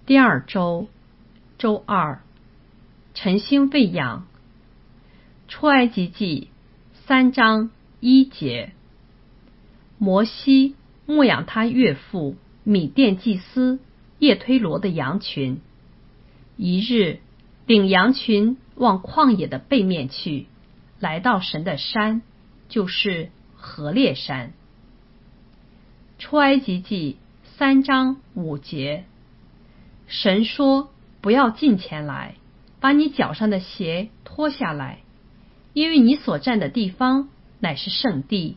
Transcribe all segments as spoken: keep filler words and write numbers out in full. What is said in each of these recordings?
第二周，周二，晨星喂养。出埃及记三章一节。摩西牧养他岳父米甸祭司叶推罗的羊群。一日，领羊群往旷野的背面去，来到神的山，就是何烈山。出埃及记三章五节。神说，不要近前来，把你脚上的鞋脱下来，因为你所站的地方乃是圣地。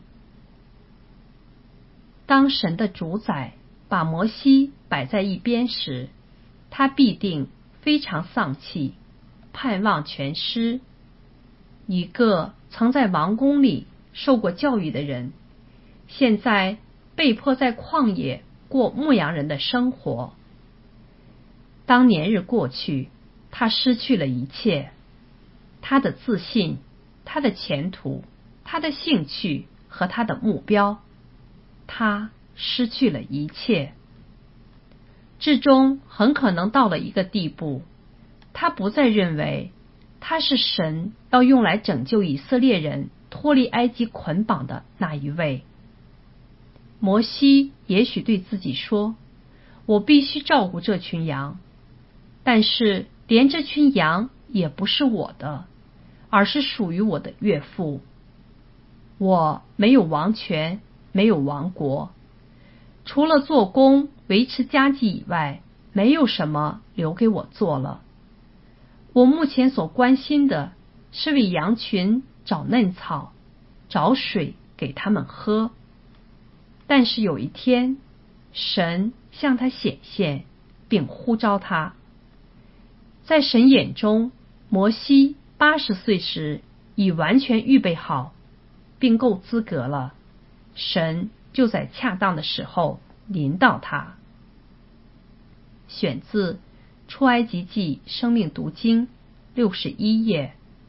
当神的主宰把摩西摆在一边时，他必定非常丧气，盼望全失。一个曾在王宫里受过教育的人，现在被迫在旷野过牧羊人的生活。当年日过去，他失去了一切，他的自信，他的前途，他的兴趣和他的目标，他失去了一切。至终很可能到了一个地步，他不再认为他是神要用来拯救以色列人脱离埃及捆绑的那一位。摩西也许对自己说，我必须照顾这群羊，但是连这群羊也不是我的，而是属于我的岳父。我没有王权，没有王国，除了做工维持家计以外，没有什么留给我做了。我目前所关心的是为羊群找嫩草，找水给他们喝。但是有一天，神向他显现，并呼召他。在神眼中，摩西八十岁时已完全预备好，并够资格了。神就在恰当的时候临到他。选自出埃及记生命读经六十一页。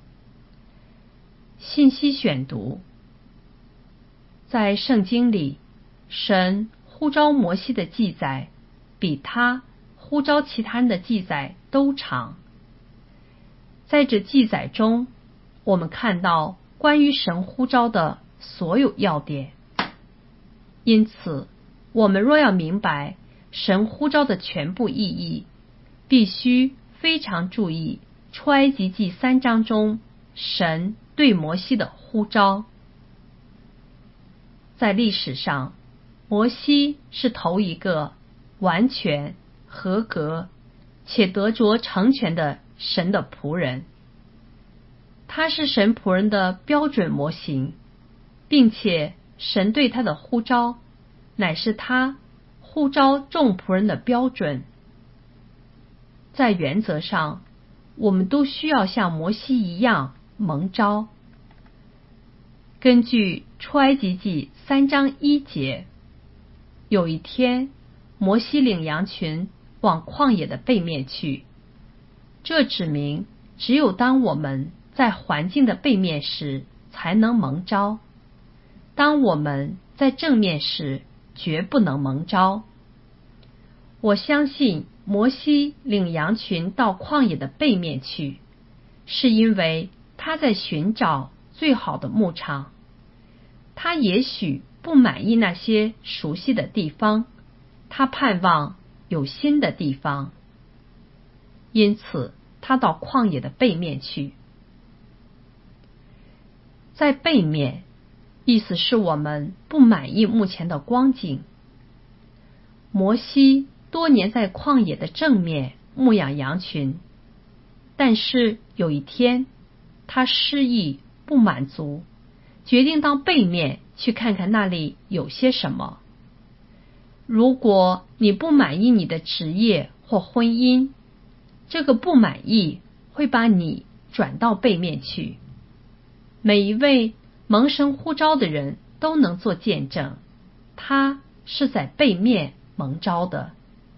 信息选读。在圣经里，神呼召摩西的记载比他呼召其他人的记载都长。在这记载中，我们看到关于神呼召的所有要点。因此，我们若要明白神呼召的全部意义，必须非常注意出埃及记三章中神对摩西的呼召。在历史上，摩西是头一个完全、合格且得着成全的神的仆人。他是神仆人的标准模型，并且神对他的呼召乃是他呼召众仆人的标准。在原则上，我们都需要像摩西一样蒙召。根据出埃及记三章一节，有一天，摩西领羊群往旷野的背面去。这指明只有当我们在环境的背面时才能蒙召，当我们在正面时绝不能蒙召。我相信摩西领羊群到旷野的背面去，是因为他在寻找最好的牧场。他也许不满意那些熟悉的地方，他盼望有新的地方。因此，他到旷野的背面去。在背面，意思是我们不满意目前的光景。摩西多年在旷野的正面牧养羊群，但是有一天，他失意不满足，决定到背面去看看那里有些什么。如果你不满意你的职业或婚姻，这个不满意会把你转到背面去。每一位蒙神呼召的人都能做见证，他是在背面蒙召的。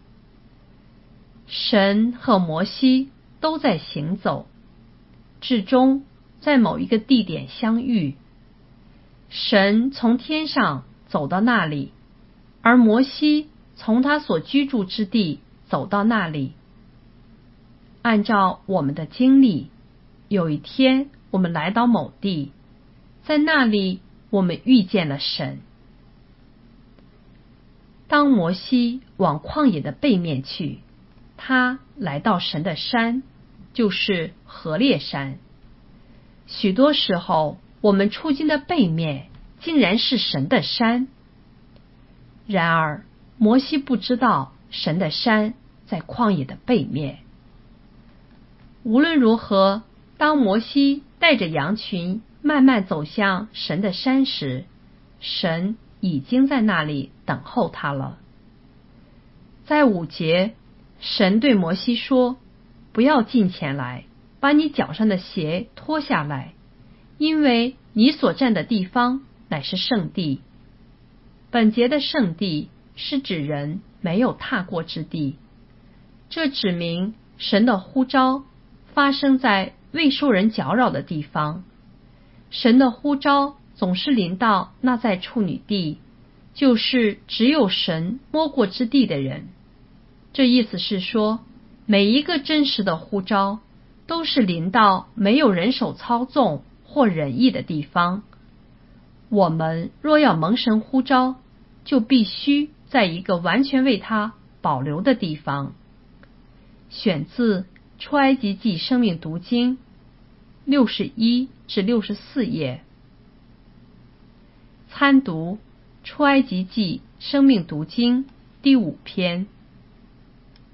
神和摩西都在行走，至终在某一个地点相遇。神从天上走到那里，而摩西从他所居住之地走到那里。按照我们的经历，有一天我们来到某地，在那里我们遇见了神。当摩西往旷野的背面去，他来到神的山，就是何烈山。许多时候，我们出经的背面竟然是神的山。然而，摩西不知道神的山在旷野的背面。无论如何，当摩西带着羊群慢慢走向神的山时，神已经在那里等候他了。在五节，神对摩西说：不要近前来，把你脚上的鞋脱下来，因为你所站的地方乃是圣地。本节的圣地是指人没有踏过之地，这指明神的呼召发生在未受人搅扰的地方。神的呼召总是临到那在处女地，就是只有神摸过之地的人。这意思是说，每一个真实的呼召都是临到没有人手操纵或仁义的地方。我们若要蒙神呼召，就必须在一个完全为他保留的地方。选自出埃及记生命读经六十一至六十四页。参读出埃及记生命读经第五篇。